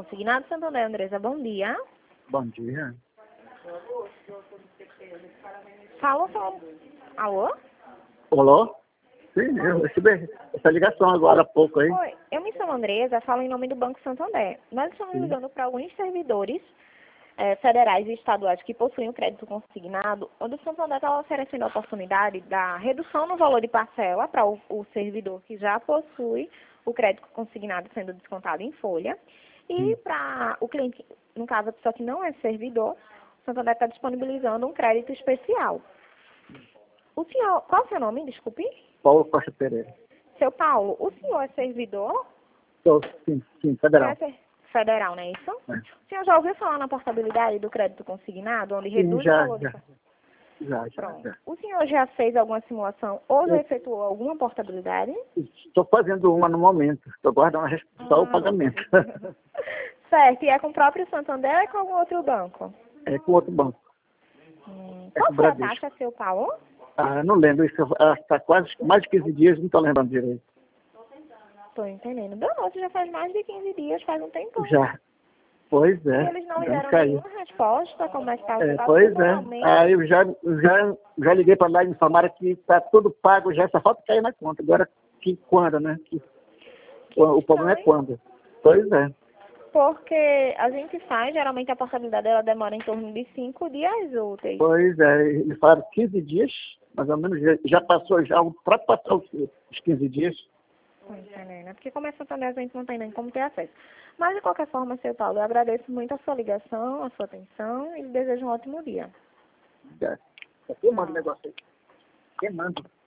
Consignado Santander, Andresa, bom dia. Bom dia. Fala. Alô? Alô? Sim, eu recebi essa ligação agora há pouco aí. Oi, eu me chamo Andresa, falo em nome do Banco Santander. Nós estamos ligando para alguns servidores federais e estaduais que possuem o crédito consignado, onde o Santander está oferecendo a oportunidade da redução no valor de parcela para o servidor que já possui o crédito consignado sendo descontado em folha. E para o cliente, no caso a pessoa que não é servidor, o Santander está disponibilizando um crédito especial. O senhor, qual é o seu nome, desculpe? Paulo Costa Pereira. Seu Paulo, o senhor é servidor? Sim, federal. Federal, não é isso? É. O senhor já ouviu falar na portabilidade do crédito consignado, onde reduz o valor do... Já. O senhor já fez alguma simulação ou já efetuou alguma portabilidade? Estou fazendo uma no momento. Estou guardando só o pagamento. Certo. E é com o próprio Santander ou é com algum outro banco? É com outro banco. Qual foi a taxa, seu Paulo? Não lembro. Isso está quase mais de 15 dias, não estou lembrando direito. Estou entendendo. Danoso, já faz mais de 15 dias, faz um tempo. Já. Pois é. E eles não lhe deram nenhuma resposta, como é que está o caso? Pois é. Aí eu já liguei para lá e me informaram que está tudo pago, já só falta cair na conta. Agora, quando, né? O problema é quando. Pois é. Porque a gente faz, geralmente a portabilidade ela demora em torno de 5 dias úteis. Pois é, eles falaram 15 dias, mais ou menos, já passou, já ultrapassou os 15 dias. Não entendendo, né? Porque como é Santander, a gente não tem nem como ter acesso. Mas, de qualquer forma, seu Paulo, eu agradeço muito a sua ligação, a sua atenção e desejo um ótimo dia. Quem manda o negócio aí? Quem manda?